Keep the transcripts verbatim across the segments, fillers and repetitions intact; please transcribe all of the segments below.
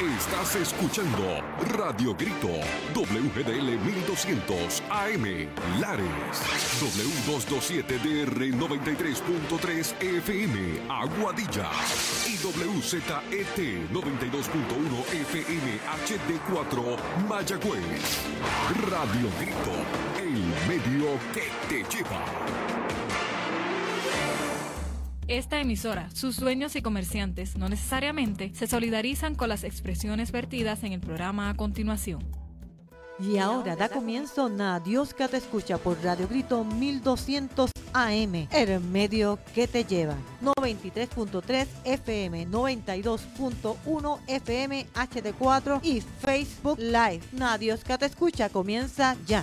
Estás escuchando Radio Grito, W G D L mil doscientos A M, Lares, W doscientos veintisiete D R noventa y tres punto tres F M, Aguadilla, y W Z E T noventa y dos punto uno F M H D cuatro, Mayagüez. Radio Grito, el medio que te lleva. Esta emisora, sus dueños y comerciantes no necesariamente se solidarizan con las expresiones vertidas en el programa a continuación. Y ahora da comienzo Na Dios que te escucha por Radio Grito mil doscientos A M, el medio que te lleva. noventa y tres punto tres F M, noventa y dos punto uno F M H D cuatro y Facebook Live. Na Dios que te escucha comienza ya.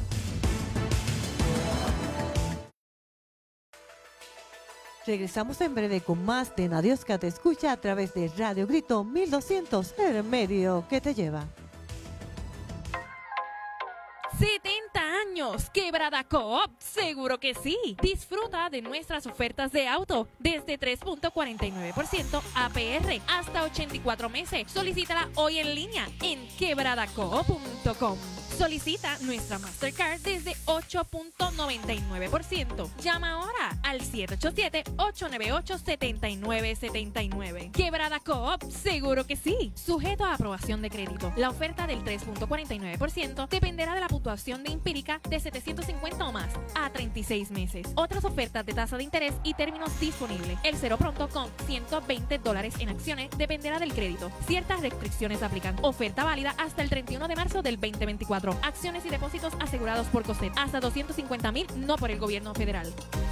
Regresamos en breve con más de Na Dios que te escucha a través de Radio Grito mil doscientos, el medio que te lleva. setenta años, Quebrada Coop, seguro que sí. Disfruta de nuestras ofertas de auto desde tres punto cuarenta y nueve por ciento A P R hasta ochenta y cuatro meses. Solicítala hoy en línea en quebrada coop punto com. Solicita nuestra Mastercard desde ocho punto noventa y nueve por ciento. Llama ahora al siete ocho siete, ocho nueve ocho, siete nueve siete nueve. Quebrada Coop, seguro que sí. Sujeto a aprobación de crédito. La oferta del tres punto cuarenta y nueve por ciento dependerá de la puntuación de empírica de setecientos cincuenta o más a treinta y seis meses. Otras ofertas de tasa de interés y términos disponibles. El cero pronto con ciento veinte dólares en acciones dependerá del crédito. Ciertas restricciones aplican. Oferta válida hasta el treinta y uno de marzo del veinte veinticuatro. Acciones y depósitos asegurados por COSEP. Hasta doscientos cincuenta mil, no por el gobierno federal.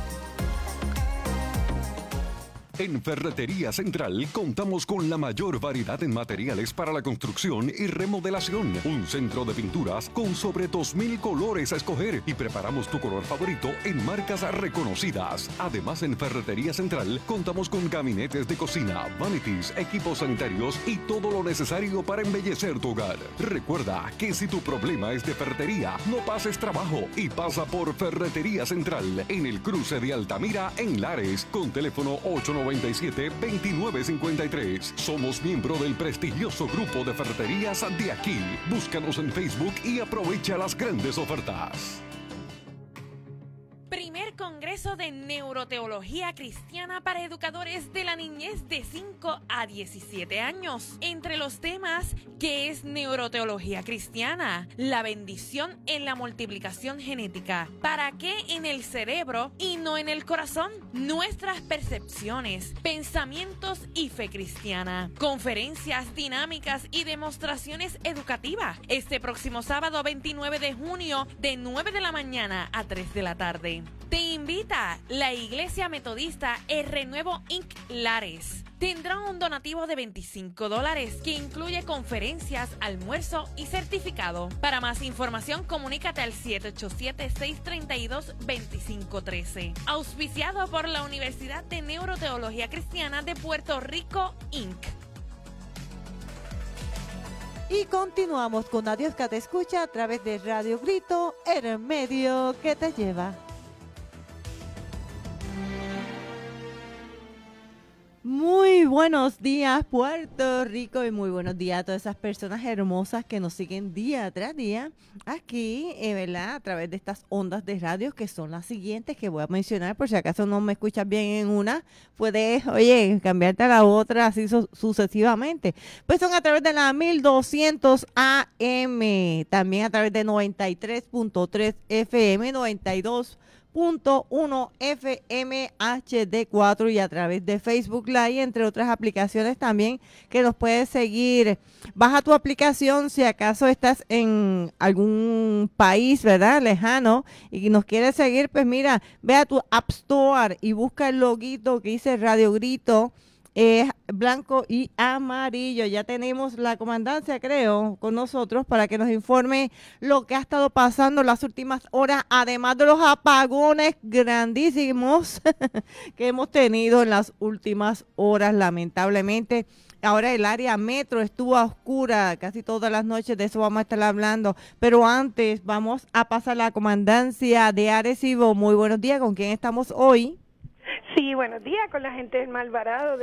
En Ferretería Central contamos con la mayor variedad en materiales para la construcción y remodelación. Un centro de pinturas con sobre dos mil colores a escoger y preparamos tu color favorito en marcas reconocidas. Además, en Ferretería Central contamos con gabinetes de cocina, vanities, equipos sanitarios y todo lo necesario para embellecer tu hogar. Recuerda que si tu problema es de ferretería, no pases trabajo y pasa por Ferretería Central en el cruce de Altamira en Lares con teléfono ocho noventa y siete, veintinueve cincuenta y tres. Somos miembro del prestigioso grupo de ferreterías de aquí. Búscanos en Facebook y aprovecha las grandes ofertas. Primer Congreso de Neuroteología Cristiana para Educadores de la Niñez de cinco a diecisiete años. Entre los temas, ¿qué es neuroteología cristiana? La bendición en la multiplicación genética. ¿Para qué en el cerebro y no en el corazón? Nuestras percepciones, pensamientos y fe cristiana. Conferencias, dinámicas y demostraciones educativas. Este próximo sábado veintinueve de junio de nueve de la mañana a tres de la tarde. Te invita la Iglesia Metodista El Renuevo incorporated. Lares. Tendrá un donativo de veinticinco dólares que incluye conferencias, almuerzo y certificado. Para más información, comunícate al siete ocho siete, seis tres dos, dos cinco uno tres. Auspiciado por la Universidad de Neuroteología Cristiana de Puerto Rico, incorporated. Y continuamos con Na Dios que te escucha a través de Radio Grito, el medio que te lleva. Muy buenos días, Puerto Rico, y muy buenos días a todas esas personas hermosas que nos siguen día tras día aquí, eh, ¿verdad? A través de estas ondas de radio que son las siguientes que voy a mencionar, por si acaso no me escuchas bien en una, puedes, oye, cambiarte a la otra así su- sucesivamente. Pues son a través de la mil doscientos A M, también a través de noventa y tres punto tres F M, noventa y dos punto uno F M H D cuatro y a través de Facebook Live, entre otras aplicaciones también que nos puedes seguir. Baja tu aplicación si acaso estás en algún país, ¿verdad? Lejano y nos quieres seguir, pues mira, ve a tu App Store y busca el loguito que dice Radio Grito. Es blanco y amarillo. Ya tenemos la comandancia, creo, con nosotros para que nos informe lo que ha estado pasando en las últimas horas, además de los apagones grandísimos que hemos tenido en las últimas horas, lamentablemente. Ahora el área metro estuvo a oscura casi todas las noches, de eso vamos a estar hablando. Pero antes vamos a pasar la comandancia de Arecibo. Muy buenos días, ¿con quién estamos hoy? Sí, buenos días, con la gente del Malvarado de la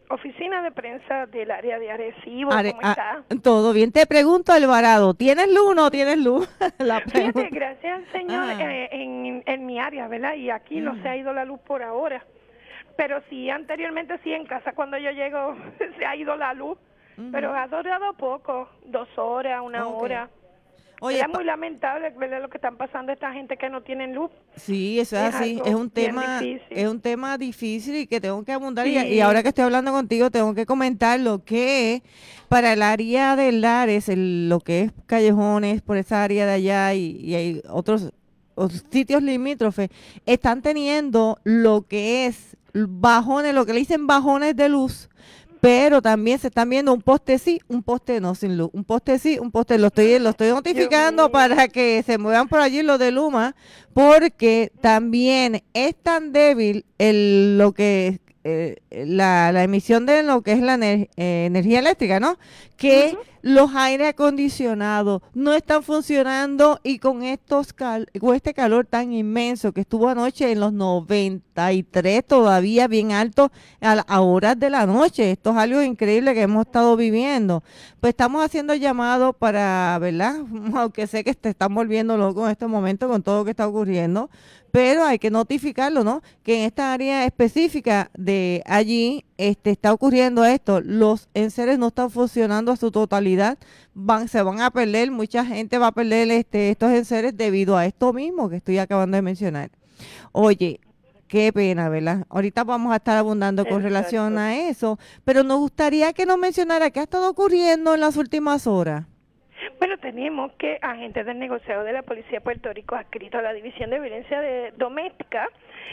oficina de prensa del área de Arecibo. Are, ¿Cómo a, está? todo bien. Te pregunto, Alvarado, ¿tienes luz o no tienes luz? La Fíjate, gracias al Señor, ah. eh, en, en mi área, ¿verdad? Y aquí mm. no se ha ido la luz por ahora. Pero sí, anteriormente sí, en casa cuando yo llego se ha ido la luz. Uh-huh. Pero ha durado poco, dos horas, una okay. hora. Oye, es muy lamentable ver lo que están pasando esta gente que no tienen luz. Sí, eso es, es así, es un tema es un tema difícil y que tengo que abundar sí. y, y ahora que estoy hablando contigo tengo que comentar lo que para el área del Lares, el, lo que es Callejones, por esa área de allá y, y hay otros, otros sitios limítrofes, están teniendo lo que es bajones, lo que le dicen bajones de luz. Pero también se están viendo un poste sí, un poste no sin luz, un poste sí, un poste, lo estoy lo estoy notificando para que se muevan por allí los de Luma, porque también es tan débil el lo que eh, la, la emisión de lo que es la ener, eh, energía eléctrica, ¿no? Que uh-huh. los aire acondicionados no están funcionando y con estos cal, con este calor tan inmenso que estuvo anoche en los noventa y tres todavía bien alto a, a horas de la noche. Esto es algo increíble que hemos estado viviendo. Pues estamos haciendo llamados para, ¿verdad? Aunque sé que te están volviendo loco en este momento con todo lo que está ocurriendo, pero hay que notificarlo, ¿no? Que en esta área específica de allí este, está ocurriendo esto. Los enseres no están funcionando a su totalidad, van, se van a perder, mucha gente va a perder este, estos enseres debido a esto mismo que estoy acabando de mencionar. Oye, qué pena, ¿verdad? Ahorita vamos a estar abundando con Exacto. relación a eso, pero nos gustaría que nos mencionara qué ha estado ocurriendo en las últimas horas. Bueno, tenemos que agentes del negociado de la Policía de Puerto Rico adscritos a la División de Violencia de, Doméstica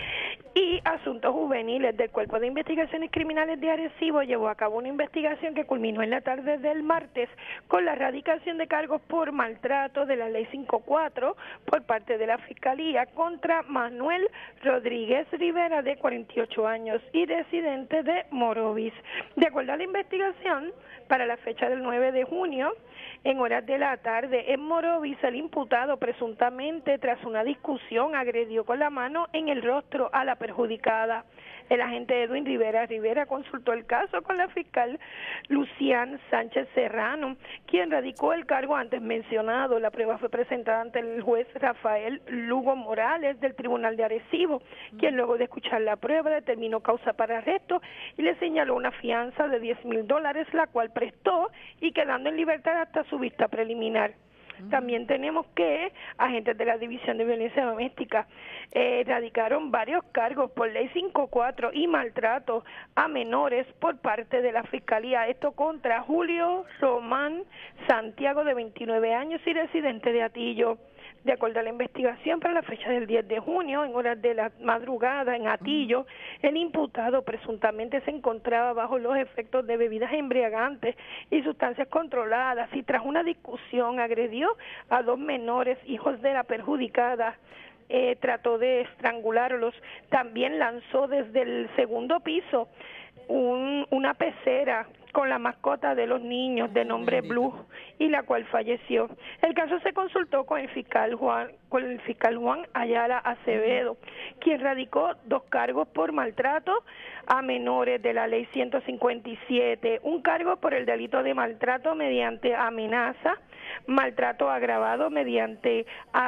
y Asuntos Juveniles del Cuerpo de Investigaciones Criminales de Arecibo llevó a cabo una investigación que culminó en la tarde del martes con la erradicación de cargos por maltrato de la Ley cinco cuatro por parte de la Fiscalía contra Manuel Rodríguez Rivera, de cuarenta y ocho años y residente de Morovis. De acuerdo a la investigación, para la fecha del nueve de junio, en horas de la tarde, en Morovis, el imputado presuntamente tras una discusión agredió con la mano en el rostro a la perjudicada. El agente Edwin Rivera Rivera consultó el caso con la fiscal Lucián Sánchez Serrano, quien radicó el cargo antes mencionado. La prueba fue presentada ante el juez Rafael Lugo Morales del Tribunal de Arecibo, quien luego de escuchar la prueba determinó causa para arresto y le señaló una fianza de diez mil dólares, la cual prestó y quedando en libertad hasta su vista preliminar. También tenemos que agentes de la División de Violencia Doméstica eh, radicaron varios cargos por Ley cinco cuatro y maltrato a menores por parte de la Fiscalía. Esto contra Julio Román Santiago, de veintinueve años y residente de Atillo. De acuerdo a la investigación, para la fecha del diez de junio, en horas de la madrugada en Atillo, el imputado presuntamente se encontraba bajo los efectos de bebidas embriagantes y sustancias controladas y tras una discusión agredió a dos menores hijos de la perjudicada. Eh, trató de estrangularlos. También lanzó desde el segundo piso un, una pecera con la mascota de los niños de nombre Blue, y la cual falleció. El caso se consultó con el fiscal Juan, con el fiscal Juan Ayala Acevedo, quien radicó dos cargos por maltrato a menores de la Ley ciento cincuenta y siete, un cargo por el delito de maltrato mediante amenaza, maltrato agravado mediante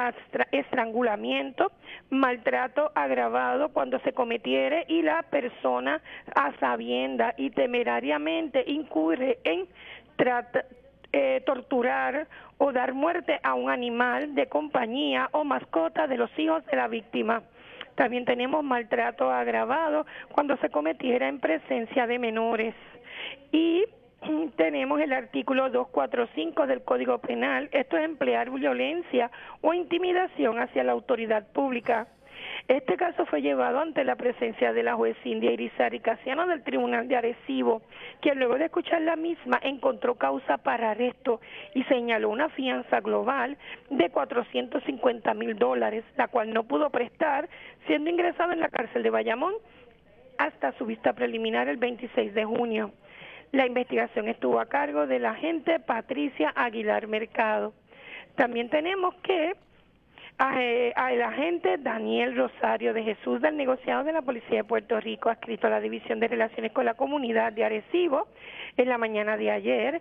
estrangulamiento, maltrato agravado cuando se cometiere y la persona a sabienda y temerariamente incurre en trata, eh, torturar o dar muerte a un animal de compañía o mascota de los hijos de la víctima. También tenemos maltrato agravado cuando se cometiera en presencia de menores. Y tenemos el artículo doscientos cuarenta y cinco del Código Penal. Esto es emplear violencia o intimidación hacia la autoridad pública. Este caso fue llevado ante la presencia de la juez Cindy Irizarry Casiano del Tribunal de Arecibo, quien luego de escuchar la misma encontró causa para arresto y señaló una fianza global de cuatrocientos cincuenta mil dólares, la cual no pudo prestar, siendo ingresado en la cárcel de Bayamón hasta su vista preliminar el veintiséis de junio. La investigación estuvo a cargo de la agente Patricia Aguilar Mercado. También tenemos que a, eh, al agente Daniel Rosario de Jesús del negociado de la Policía de Puerto Rico, adscrito a la División de Relaciones con la Comunidad de Arecibo, en la mañana de ayer,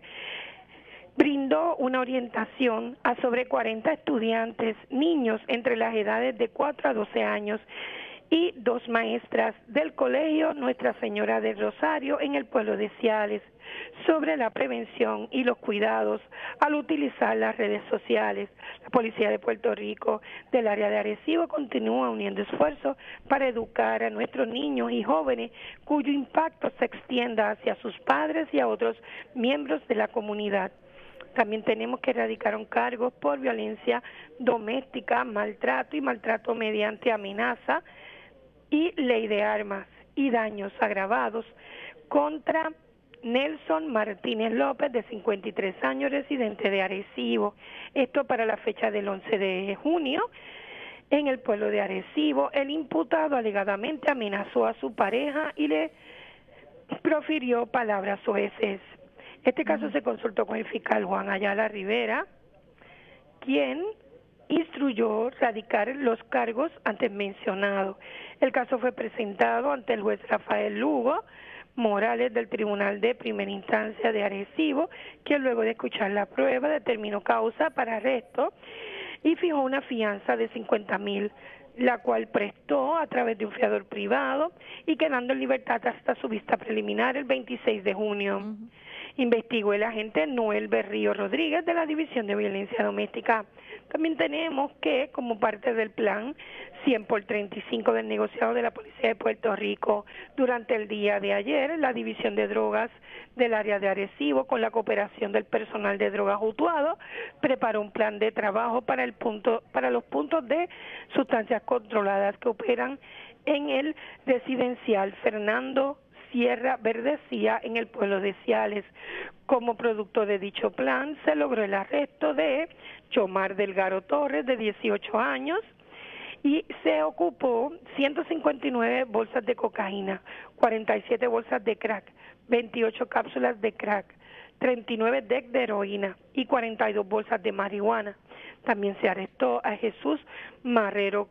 brindó una orientación a sobre cuarenta estudiantes, niños entre las edades de cuatro a doce años, y dos maestras del colegio Nuestra Señora del Rosario en el pueblo de Ciales, sobre la prevención y los cuidados al utilizar las redes sociales. La Policía de Puerto Rico del área de Arecibo continúa uniendo esfuerzos para educar a nuestros niños y jóvenes cuyo impacto se extienda hacia sus padres y a otros miembros de la comunidad. También tenemos que erradicar un cargo por violencia doméstica, maltrato y maltrato mediante amenaza y ley de armas y daños agravados contra Nelson Martínez López, de cincuenta y tres años, residente de Arecibo. Esto para la fecha del once de junio. En el pueblo de Arecibo, el imputado alegadamente amenazó a su pareja y le profirió palabras soeces. Este caso se consultó con el fiscal Juan Ayala Rivera, quien instruyó radicar los cargos antes mencionados. El caso fue presentado ante el juez Rafael Lugo Morales del Tribunal de Primera Instancia de Arecibo, que luego de escuchar la prueba determinó causa para arresto y fijó una fianza de cincuenta mil, la cual prestó a través de un fiador privado y quedando en libertad hasta su vista preliminar el veintiséis de junio. Uh-huh. Investigó el agente Noel Berrío Rodríguez de la División de Violencia Doméstica. También tenemos que, como parte del plan cien por treinta y cinco del negociado de la Policía de Puerto Rico, durante el día de ayer, la División de Drogas del área de Arecibo, con la cooperación del personal de drogas Utuado, preparó un plan de trabajo para el punto, para los puntos de sustancias controladas que operan en el residencial Fernando Sierra Verdecía en el pueblo de Ciales. Como producto de dicho plan, se logró el arresto de Yomar Delgado Torres, de dieciocho años, y se ocupó ciento cincuenta y nueve bolsas de cocaína, cuarenta y siete bolsas de crack, veintiocho cápsulas de crack, treinta y nueve decks de heroína y cuarenta y dos bolsas de marihuana. También se arrestó a Jesús Marrero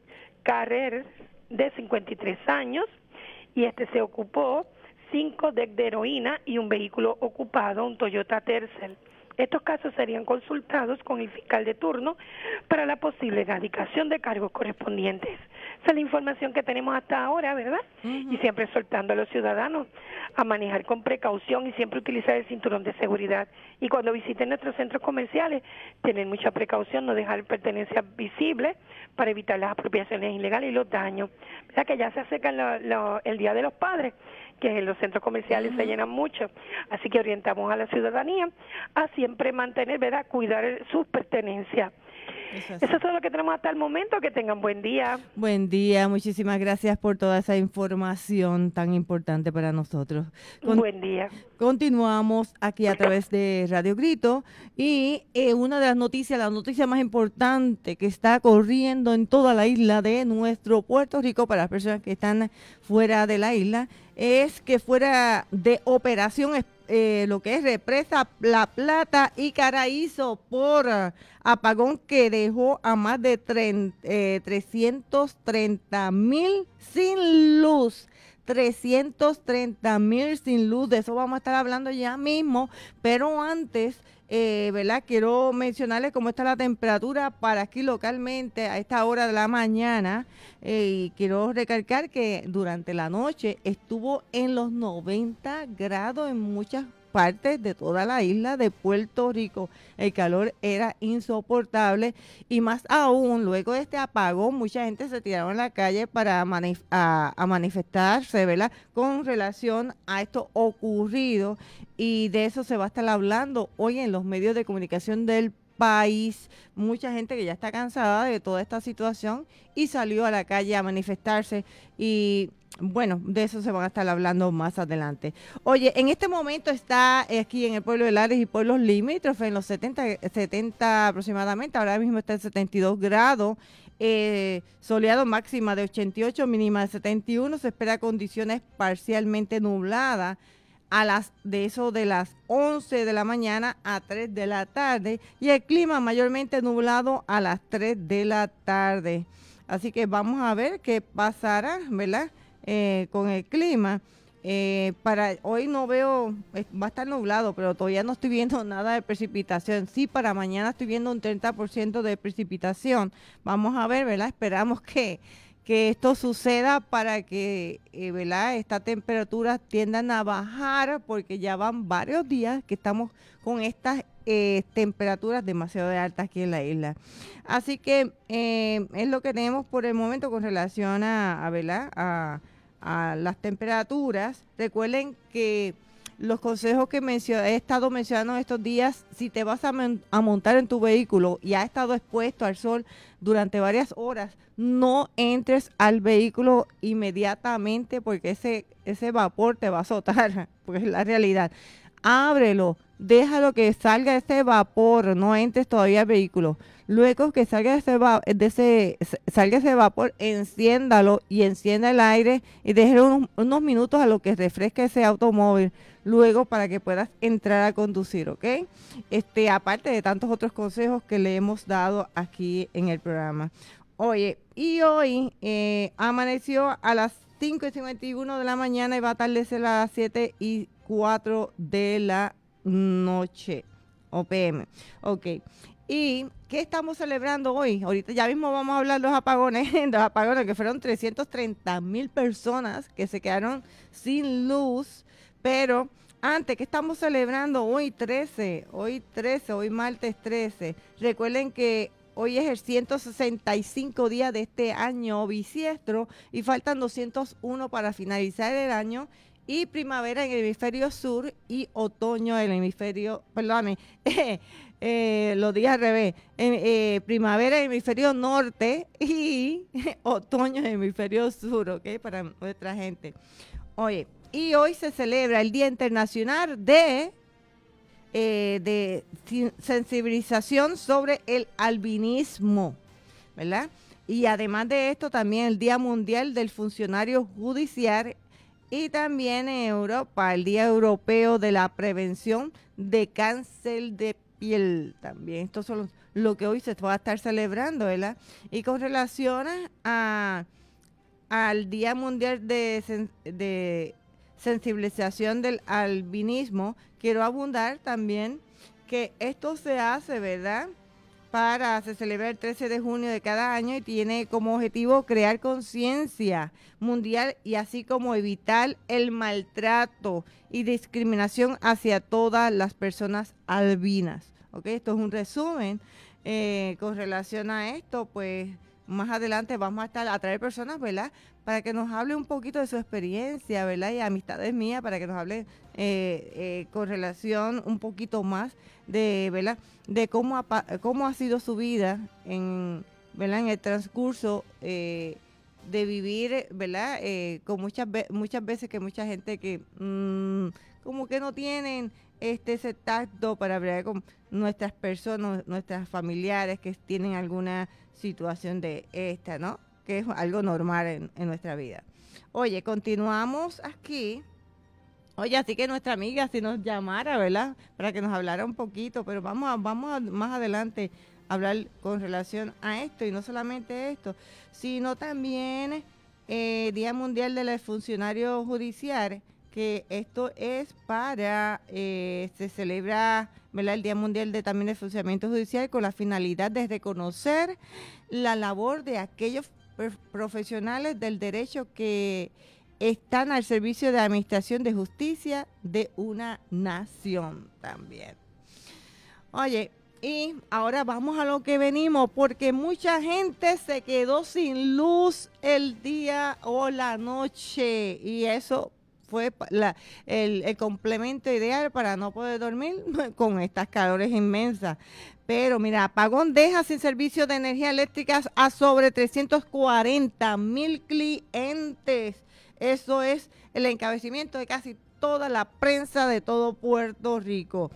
Carrer, de cincuenta y tres años, y este se ocupó cinco decks de heroína y un vehículo ocupado, un Toyota Tercel. Estos casos serían consultados con el fiscal de turno para la posible erradicación de cargos correspondientes. Esa es la información que tenemos hasta ahora, ¿verdad? Uh-huh. Y siempre soltando a los ciudadanos a manejar con precaución y siempre utilizar el cinturón de seguridad. Y cuando visiten nuestros centros comerciales, tener mucha precaución, no dejar pertenencias visibles para evitar las apropiaciones ilegales y los daños. ¿Verdad? Que ya se acerca lo, lo, el Día de los Padres, que en los centros comerciales uh-huh. se llenan mucho. Así que orientamos a la ciudadanía a siempre mantener, ¿verdad?, cuidar sus pertenencias. Eso, Eso es todo lo que tenemos hasta el momento. Que tengan buen día. Buen día. Muchísimas gracias por toda esa información tan importante para nosotros. Con- buen día. Continuamos aquí a través de Radio Grito y eh, una de las noticias, la noticia más importante que está corriendo en toda la isla de nuestro Puerto Rico para las personas que están fuera de la isla, es que fuera de operación eh, lo que es represa La Plata y Caraízo por uh, apagón que dejó a más de treinta, eh, trescientos treinta mil sin luz. trescientos treinta mil sin luz, de eso vamos a estar hablando ya mismo, pero antes, eh, ¿verdad? Quiero mencionarles cómo está la temperatura para aquí localmente a esta hora de la mañana, eh, y quiero recalcar que durante la noche estuvo en los noventa grados en muchas partes de toda la isla de Puerto Rico. El calor era insoportable y más aún luego de este apagón mucha gente se tiraron a la calle para manif- a, a manifestarse, ¿verdad?, con relación a esto ocurrido, y de eso se va a estar hablando hoy en los medios de comunicación del país. Mucha gente que ya está cansada de toda esta situación y salió a la calle a manifestarse, y bueno, de eso se van a estar hablando más adelante. Oye, en este momento está aquí en el pueblo de Lares y pueblos limítrofes en los setenta, setenta aproximadamente, ahora mismo está en setenta y dos grados, eh, soleado, máxima de ochenta y ocho, mínima de setenta y uno, se espera condiciones parcialmente nubladas. a las de eso de las once de la mañana a tres de la tarde y el clima mayormente nublado a las tres de la tarde. Así que vamos a ver qué pasará, ¿verdad? Eh, con el clima. Eh, para hoy no veo, va a estar nublado, pero todavía no estoy viendo nada de precipitación. Sí, para mañana estoy viendo un treinta por ciento de precipitación. Vamos a ver, ¿verdad? Esperamos que, que esto suceda para que, eh, ¿verdad? Estas temperaturas tiendan a bajar, porque ya van varios días que estamos con estas eh, temperaturas demasiado altas aquí en la isla. Así que eh, es lo que tenemos por el momento con relación a, a ¿verdad? A a las temperaturas. Recuerden que los consejos que mencio- he estado mencionando estos días, si te vas a, men- a montar en tu vehículo y ha estado expuesto al sol durante varias horas, no entres al vehículo inmediatamente porque ese, ese vapor te va a azotar, porque es la realidad. Ábrelo, déjalo que salga ese vapor, no entres todavía al vehículo. Luego que salga ese, va- de ese, salga ese vapor, enciéndalo y encienda el aire y déjelo unos, unos minutos a lo que refresque ese automóvil. Luego para que puedas entrar a conducir, ¿ok? Este, aparte de tantos otros consejos que le hemos dado aquí en el programa. Oye, y hoy eh, amaneció a las cinco y cincuenta y uno de la mañana y va a atardecer a las siete y cuatro de la noche, o P M. Ok. ¿Y qué estamos celebrando hoy? Ahorita ya mismo vamos a hablar de los apagones, los apagones que fueron trescientas treinta mil personas que se quedaron sin luz, pero antes, ¿qué estamos celebrando hoy trece? Hoy trece, hoy martes trece. Recuerden que hoy es el ciento sesenta y cinco día de este año bisiestro y faltan doscientos uno para finalizar el año. Y primavera en el hemisferio sur y otoño en el hemisferio, perdóname, eh, eh, lo dije al revés, eh, eh, primavera en el hemisferio norte y otoño en el hemisferio sur, ¿ok? Para nuestra gente. Oye, y hoy se celebra el Día Internacional de, eh, de sensibilización sobre el albinismo, ¿verdad? Y además de esto, también el Día Mundial del Funcionario Judicial. Y también en Europa, el Día Europeo de la Prevención de Cáncer de Piel. También, esto son lo que hoy se va a estar celebrando, ¿verdad? Y con relación a, al Día Mundial de, sen, de Sensibilización del Albinismo, quiero abundar también que esto se hace, ¿verdad?, para, se celebra el trece de junio de cada año y tiene como objetivo crear conciencia mundial y así como evitar el maltrato y discriminación hacia todas las personas albinas. ¿Ok? Esto es un resumen eh, con relación a esto, pues más adelante vamos a estar a traer personas, ¿verdad?, para que nos hable un poquito de su experiencia, ¿verdad?, y amistades mías, para que nos hable eh, eh, con relación un poquito más de, ¿verdad?, de cómo ha, cómo ha sido su vida en, ¿verdad?, en el transcurso eh, de vivir, ¿verdad?, eh, con muchas ve muchas veces que mucha gente que mmm, como que no tienen este ese tacto para hablar con nuestras personas, nuestras familiares que tienen alguna situación de esta, ¿no?, que es algo normal en, en nuestra vida. Oye, continuamos aquí. Oye, así que nuestra amiga si nos llamara, ¿verdad?, para que nos hablara un poquito, pero vamos a, vamos a, más adelante a hablar con relación a esto, y no solamente esto, sino también eh, Día Mundial del Funcionario Judicial, que esto es para, eh, se celebra, ¿verdad?, el Día Mundial de también del Funcionamiento Judicial con la finalidad de reconocer la labor de aquellos profesionales del derecho que están al servicio de la administración de justicia de una nación también. Oye, y ahora vamos a lo que venimos, porque mucha gente se quedó sin luz el día o la noche, y eso fue la, el, el complemento ideal para no poder dormir con estas calores inmensas. Pero mira, apagón deja sin servicio de energía eléctrica a sobre trescientos cuarenta mil clientes. Eso es el encabezamiento de casi toda la prensa de todo Puerto Rico.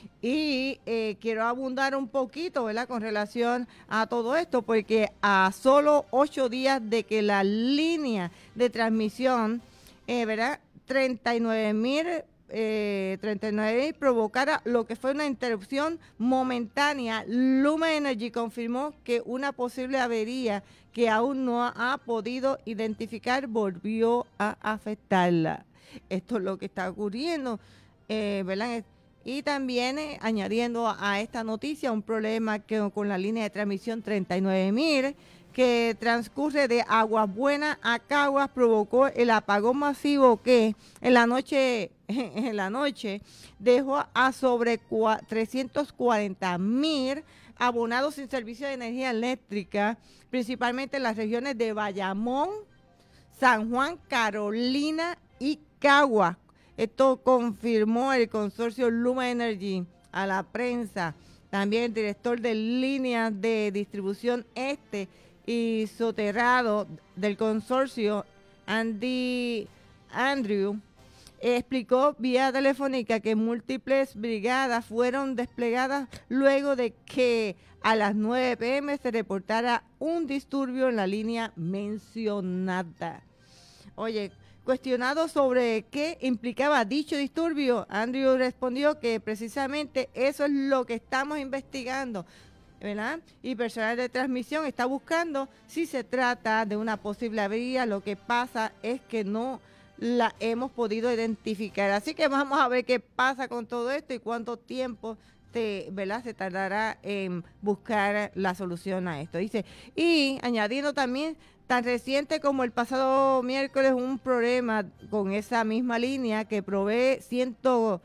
Y eh, quiero abundar un poquito, ¿verdad?, con relación a todo esto, porque a solo ocho días de que la línea de transmisión, eh, ¿verdad?, treinta y nueve mil eh, treinta y nueve mil provocara lo que fue una interrupción momentánea, Luma Energy confirmó que una posible avería que aún no ha podido identificar volvió a afectarla. Esto es lo que está ocurriendo, eh, ¿verdad? Y también eh, añadiendo a esta noticia un problema que con la línea de transmisión treinta y nueve mil que transcurre de Aguas Buenas a Caguas provocó el apagón masivo que en la noche en la noche dejó a sobre trescientos cuarenta mil abonados sin servicio de energía eléctrica, principalmente en las regiones de Bayamón, San Juan, Carolina y Caguas. Esto confirmó el consorcio Luma Energy a la prensa. También el director de líneas de distribución este y soterrado del consorcio, Andy Andrew, explicó vía telefónica que múltiples brigadas fueron desplegadas luego de que a las nueve pe eme se reportara un disturbio en la línea mencionada. Oye, cuestionado sobre qué implicaba dicho disturbio, Andrew respondió que precisamente eso es lo que estamos investigando, ¿verdad? Y personal de transmisión está buscando si se trata de una posible avería. Lo que pasa es que no la hemos podido identificar. Así que vamos a ver qué pasa con todo esto y cuánto tiempo te, ¿verdad? se tardará en buscar la solución a esto. Dice, y añadiendo también, tan reciente como el pasado miércoles, un problema con esa misma línea que provee ciento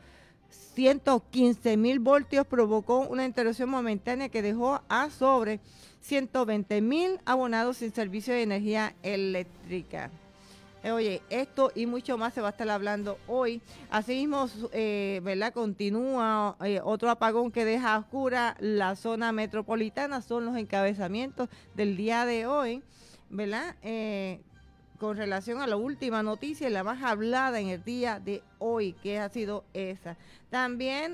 quince mil voltios provocó una interrupción momentánea que dejó a sobre ciento veinte mil abonados sin servicio de energía eléctrica. Eh, oye, esto y mucho más se va a estar hablando hoy. Asimismo, eh, ¿verdad? Continúa eh, otro apagón que deja oscura la zona metropolitana. Son los encabezamientos del día de hoy, ¿verdad? Eh, con relación a la última noticia, la más hablada en el día de hoy, que ha sido esa. También,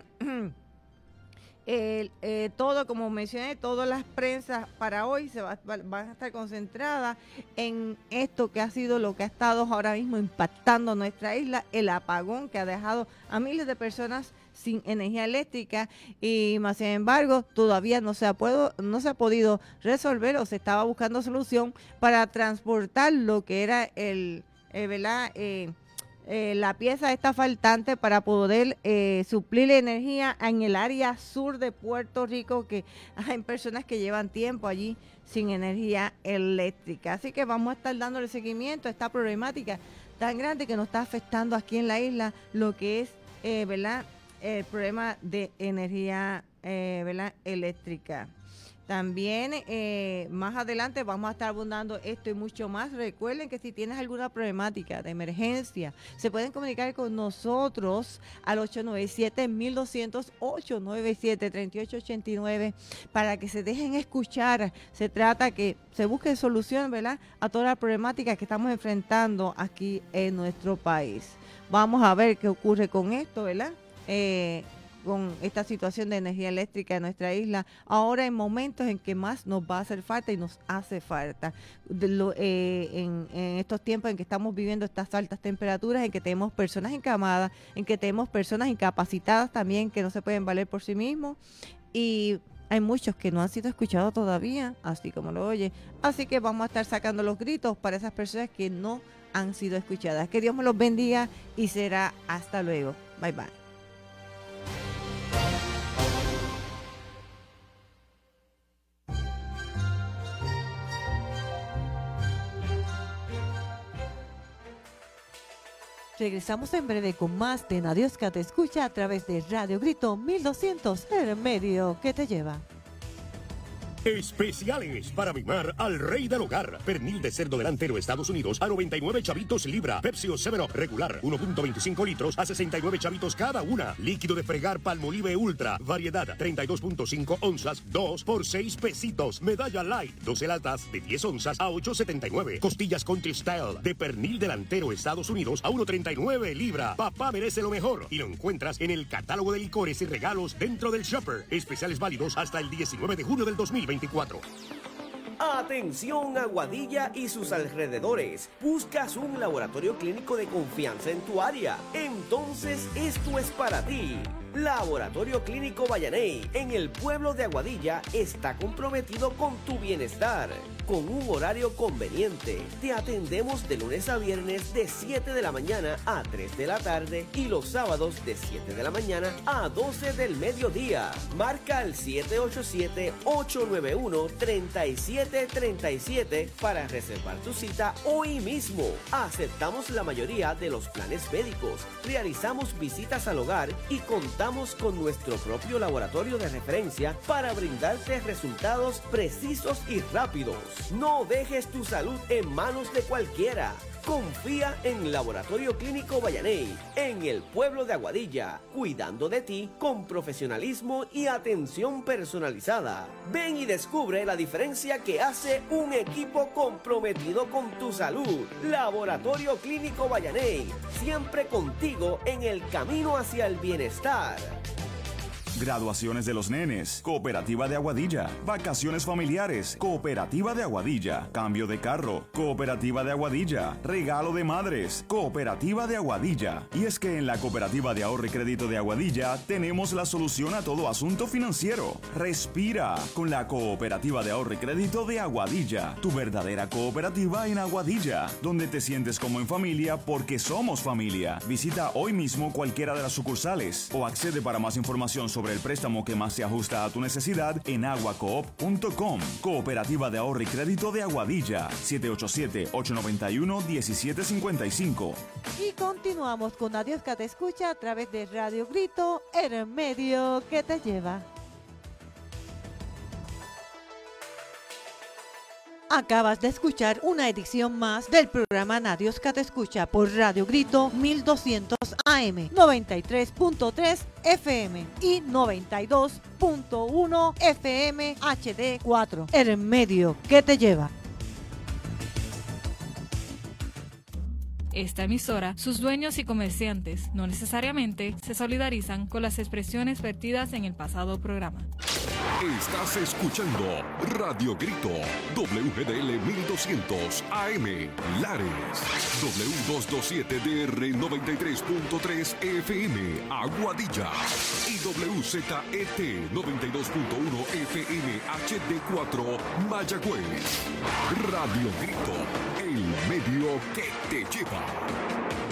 eh, eh, todo, como mencioné, todas las prensas para hoy se va, va, van a estar concentradas en esto que ha sido lo que ha estado ahora mismo impactando nuestra isla, el apagón que ha dejado a miles de personas sin energía eléctrica y más sin embargo todavía no se ha puedo, no se ha podido resolver o se estaba buscando solución para transportar lo que era el, el ¿verdad? Eh, eh, la pieza esta faltante para poder eh, suplir energía en el área sur de Puerto Rico, que hay personas que llevan tiempo allí sin energía eléctrica. Así que vamos a estar dándole seguimiento a esta problemática tan grande que nos está afectando aquí en la isla, lo que es eh, ¿verdad? el problema de energía eh, ¿verdad? eléctrica. También eh, más adelante vamos a estar abundando esto y mucho más. Recuerden que si tienes alguna problemática de emergencia, se pueden comunicar con nosotros al ocho nueve siete, dos cero cero, ocho nueve siete, tres ocho ocho nueve para que se dejen escuchar. Se trata que se busque solución, ¿verdad?, a todas las problemáticas que estamos enfrentando aquí en nuestro país. Vamos a ver qué ocurre con esto, ¿verdad?, Eh, con esta situación de energía eléctrica en nuestra isla, ahora en momentos en que más nos va a hacer falta y nos hace falta. De lo, eh, en, en estos tiempos en que estamos viviendo estas altas temperaturas, en que tenemos personas encamadas, en que tenemos personas incapacitadas también que no se pueden valer por sí mismos, y hay muchos que no han sido escuchados todavía, así como lo oye. Así que vamos a estar sacando los gritos para esas personas que no han sido escuchadas. Que Dios me los bendiga y será hasta luego. Bye bye. Regresamos en breve con más de Nadiosca Te Escucha a través de Radio Grito mil doscientos, el medio que te lleva. Especiales para mimar al rey del hogar. Pernil de cerdo delantero Estados Unidos a noventa y nueve chavitos libra. Pepsi o seven Up regular uno punto veinticinco litros a sesenta y nueve chavitos cada una. Líquido de fregar Palmolive Ultra. Variedad treinta y dos punto cinco onzas, dos por seis pesitos. Medalla Light, doce latas de diez onzas a ocho setenta y nueve. Costillas Country Style de pernil delantero Estados Unidos a uno treinta y nueve libra. Papá merece lo mejor y lo encuentras en el catálogo de licores y regalos dentro del Shopper. Especiales válidos hasta el diecinueve de junio del dos mil veinticuatro. Atención Aguadilla y sus alrededores. ¿Buscas un laboratorio clínico de confianza en tu área? Entonces esto es para ti. Laboratorio Clínico Vallaney, en el pueblo de Aguadilla, está comprometido con tu bienestar. Con un horario conveniente, te atendemos de lunes a viernes de siete de la mañana a tres de la tarde y los sábados de siete de la mañana a doce del mediodía. Marca al siete ocho siete, ocho nueve uno, tres siete tres siete para reservar tu cita hoy mismo. Aceptamos la mayoría de los planes médicos, realizamos visitas al hogar y contamos con nuestro propio laboratorio de referencia para brindarte resultados precisos y rápidos. No dejes tu salud en manos de cualquiera. Confía en Laboratorio Clínico Vallaney, en el pueblo de Aguadilla, cuidando de ti con profesionalismo y atención personalizada. Ven y descubre la diferencia que hace un equipo comprometido con tu salud. Laboratorio Clínico Vallaney, siempre contigo en el camino hacia el bienestar. Graduaciones de los nenes, Cooperativa de Aguadilla. Vacaciones familiares, Cooperativa de Aguadilla. Cambio de carro, Cooperativa de Aguadilla. Regalo de madres, Cooperativa de Aguadilla. Y es que en la Cooperativa de Ahorro y Crédito de Aguadilla tenemos la solución a todo asunto financiero. Respira con la Cooperativa de Ahorro y Crédito de Aguadilla, tu verdadera cooperativa en Aguadilla, donde te sientes como en familia porque somos familia. Visita hoy mismo cualquiera de las sucursales o accede para más información sobre el préstamo que más se ajusta a tu necesidad en aguacoop punto com. Cooperativa de Ahorro y Crédito de Aguadilla, siete ocho siete, ocho nueve uno, uno siete cinco cinco. Y continuamos con Adiós que te escucha a través de Radio Grito, el medio que te lleva. Acabas de escuchar una edición más del programa Nadios que te escucha por Radio Grito mil doscientos A M, noventa y tres punto tres F M y noventa y dos punto uno F M H D cuatro, el medio que te lleva. Esta emisora, sus dueños y comerciantes no necesariamente se solidarizan con las expresiones vertidas en el pasado programa. Estás escuchando Radio Grito, W G D L mil doscientos A M, Lares, W doscientos veintisiete D R noventa y tres punto tres F M, Aguadilla, y W Z E T noventa y dos punto uno F M H D cuatro, Mayagüez. Radio Grito, el medio que te lleva.